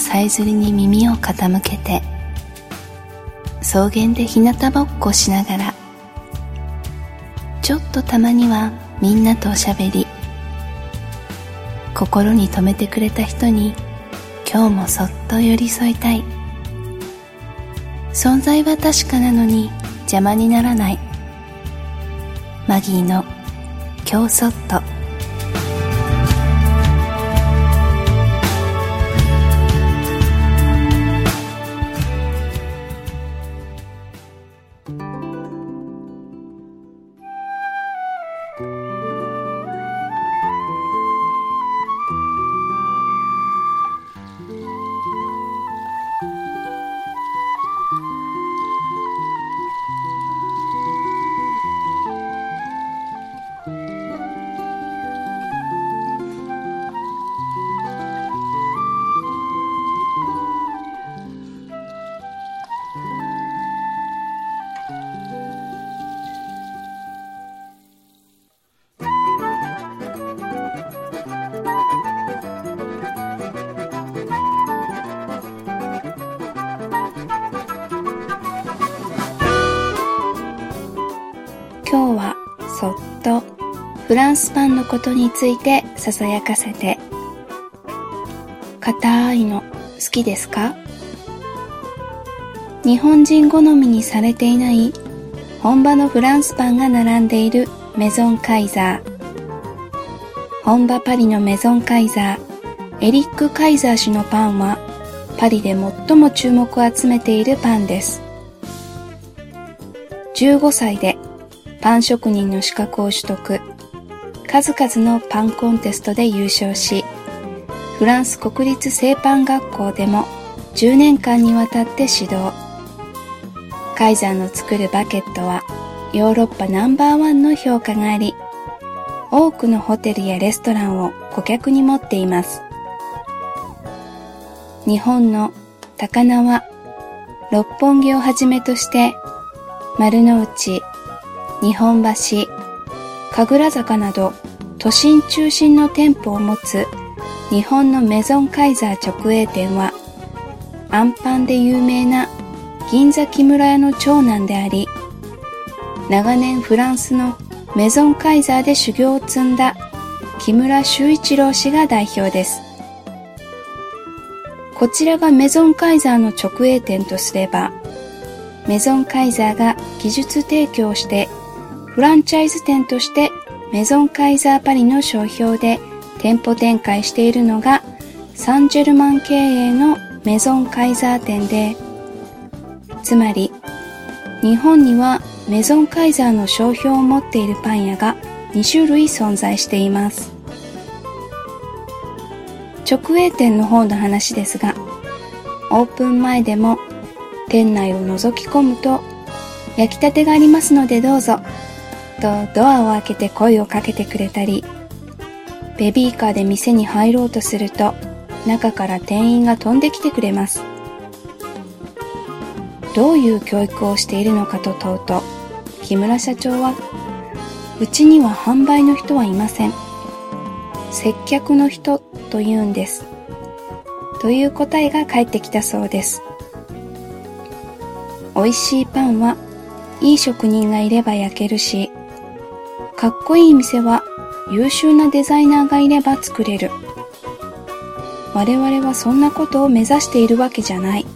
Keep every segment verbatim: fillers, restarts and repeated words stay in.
さえずりに耳を傾けて、草原で日向ぼっこしながら、ちょっとたまにはみんなとおしゃべり、心に留めてくれた人に今日もそっと寄り添いたい。存在は確かなのに邪魔にならない。マギーの今日そっと。今日はそっとフランスパンのことについてささやかせて。硬いの好きですか？日本人好みにされていない本場のフランスパンが並んでいるメゾンカイザー。本場パリのメゾンカイザー、エリック・カイザー氏のパンはパリで最も注目を集めているパンです。じゅうごさいでパン職人の資格を取得、数々のパンコンテストで優勝し、フランス国立製パン学校でもじゅうねんかんにわたって指導。カイザーの作るバケットはヨーロッパナンバーワンの評価があり、多くのホテルやレストランを顧客に持っています。日本の高輪、六本木をはじめとして丸の内、日本橋、神楽坂など都心中心の店舗を持つ日本のメゾンカイザー直営店は、アンパンで有名な銀座木村屋の長男であり、長年フランスのメゾンカイザーで修行を積んだ木村修一郎氏が代表です。こちらがメゾンカイザーの直営店とすれば、メゾンカイザーが技術提供してフランチャイズ店としてメゾンカイザーパリの商標で店舗展開しているのがサンジェルマン経営のメゾンカイザー店で、つまり日本にはメゾンカイザーの商標を持っているパン屋がにしゅるい存在しています。直営店の方の話ですが、オープン前でも店内を覗き込むと、焼きたてがありますのでどうぞとドアを開けて声をかけてくれたり、ベビーカーで店に入ろうとすると中から店員が飛んできてくれます。どういう教育をしているのかと問うと、木村社長は、うちには販売の人はいません。接客の人と言うんです。という答えが返ってきたそうです。美味しいパンはいい職人がいれば焼けるし、かっこいい店は優秀なデザイナーがいれば作れる。我々はそんなことを目指しているわけじゃない。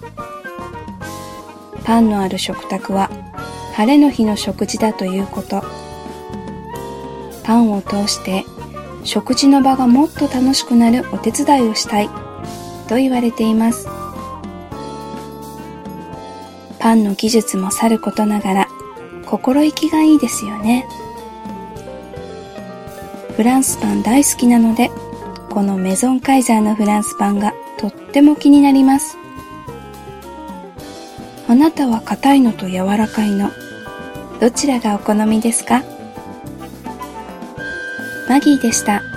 パンのある食卓は晴れの日の食事だということ。パンを通して食事の場がもっと楽しくなるお手伝いをしたいと言われています。パンの技術もさることながら心意気がいいですよね。フランスパン大好きなので、このメゾンカイザーのフランスパンがとっても気になります。あなたは硬いのと柔らかいの、どちらがお好みですか？マギーでした。